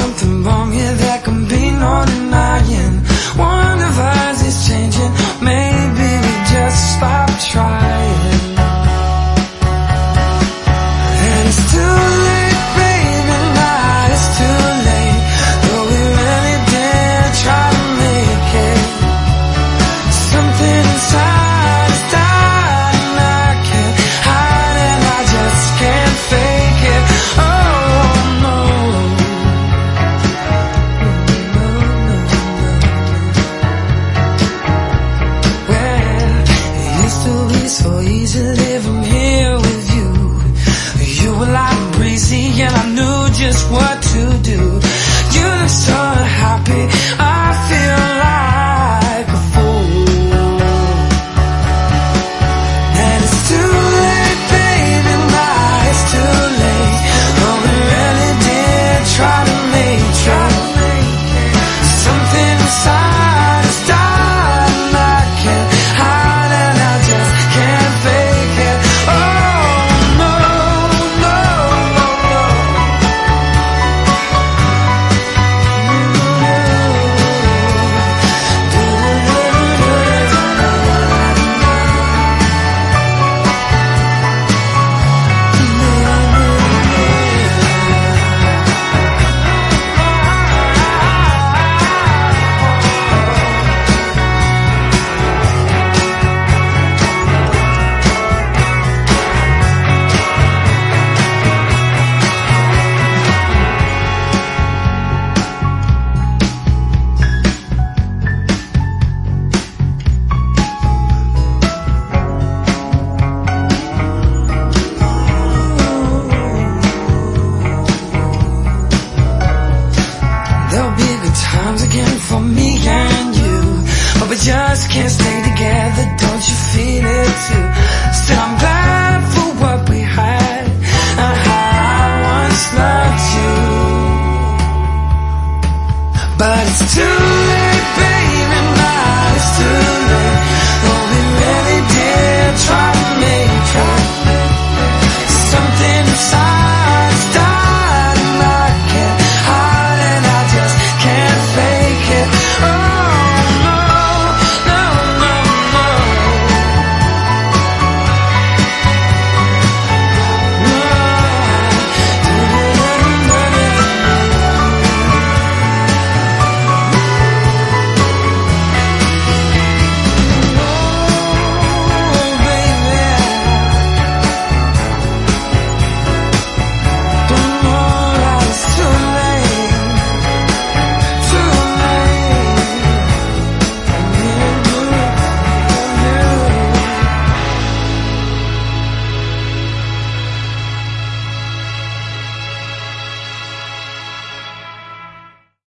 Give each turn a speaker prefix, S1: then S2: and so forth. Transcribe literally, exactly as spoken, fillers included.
S1: something wrong here, there can be no denying. One of us is changing, maybe we just stop trying. And it's too late, baby, now it's too late. Though we really did try to make it. Something inside is dying, I can't hide it, I just can't fake it. Oh no, no, no, no. Well, it used to be so easy living here with you. You were like breezy and I knew just what to do. You look so happy, I feel like a fool. And it's too late, baby, now it's too late. But we really did try to make, try to make it. Something inside is dying, I can't hide it, I just can't fake it. Oh no, no, no, no. There'll be good times again for me and you, but we just can't stay together, don't you feel it too? Still I'm glad for what we had and how I once loved you. But it's too